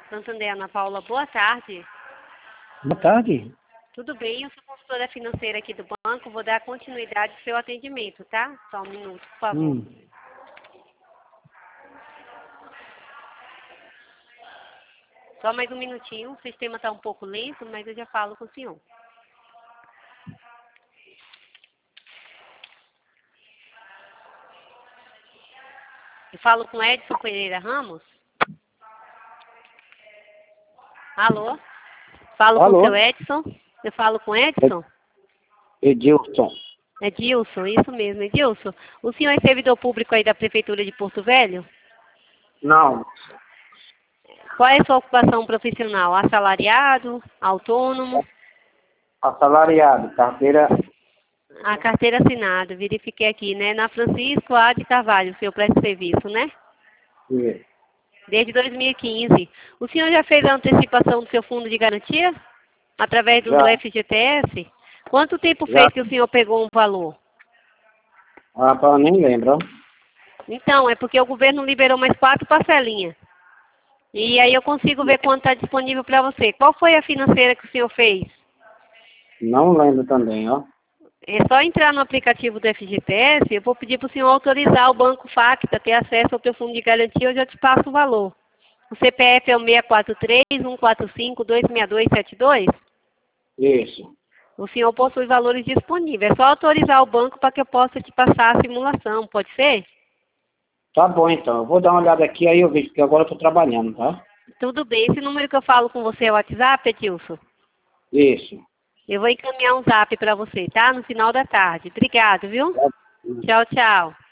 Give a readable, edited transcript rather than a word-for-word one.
Santander, Ana Paula, boa tarde. Boa tarde. Tudo bem? Eu sou consultora financeira aqui do banco. Vou dar continuidade ao seu atendimento, tá? Só um minuto, por favor. Só mais um minutinho. O sistema está um pouco lento, mas eu já falo com o senhor. Eu falo com Edson Pereira Ramos. Alô? Falo Alô? com o seu Edson. Eu falo com Edson? Edilson. Edilson, isso mesmo, Edilson. O senhor é servidor público aí da Prefeitura de Porto Velho? Não. Qual é a sua ocupação profissional? Assalariado? Autônomo? Assalariado, carteira. A carteira assinada, verifiquei aqui, né? Na Francisco A. de Carvalho, o senhor presta serviço, né? Sim. Desde 2015. O senhor já fez a antecipação do seu fundo de garantia? Através do Já. FGTS? Quanto tempo Já. fez que o senhor pegou um valor? Eu nem lembro. Ó. Então, é porque o governo liberou mais 4 parcelinhas. E aí eu consigo ver quanto está disponível para você. Qual foi a financeira que o senhor fez? Não lembro também, ó. É só entrar no aplicativo do FGTS, eu vou pedir para o senhor autorizar o Banco Facta, ter acesso ao teu fundo de garantia, eu já te passo o valor. O CPF é o 643-145-26272? Isso. O senhor possui valores disponíveis. É só autorizar o banco para que eu possa te passar a simulação, pode ser? Tá bom, então. Eu vou dar uma olhada aqui, aí eu vejo, porque agora eu tô trabalhando, tá? Tudo bem. Esse número que eu falo com você é o WhatsApp, Edilson? Isso. Eu vou encaminhar um zap para você, tá? No final da tarde. Obrigado, viu? Tá. Tchau, tchau.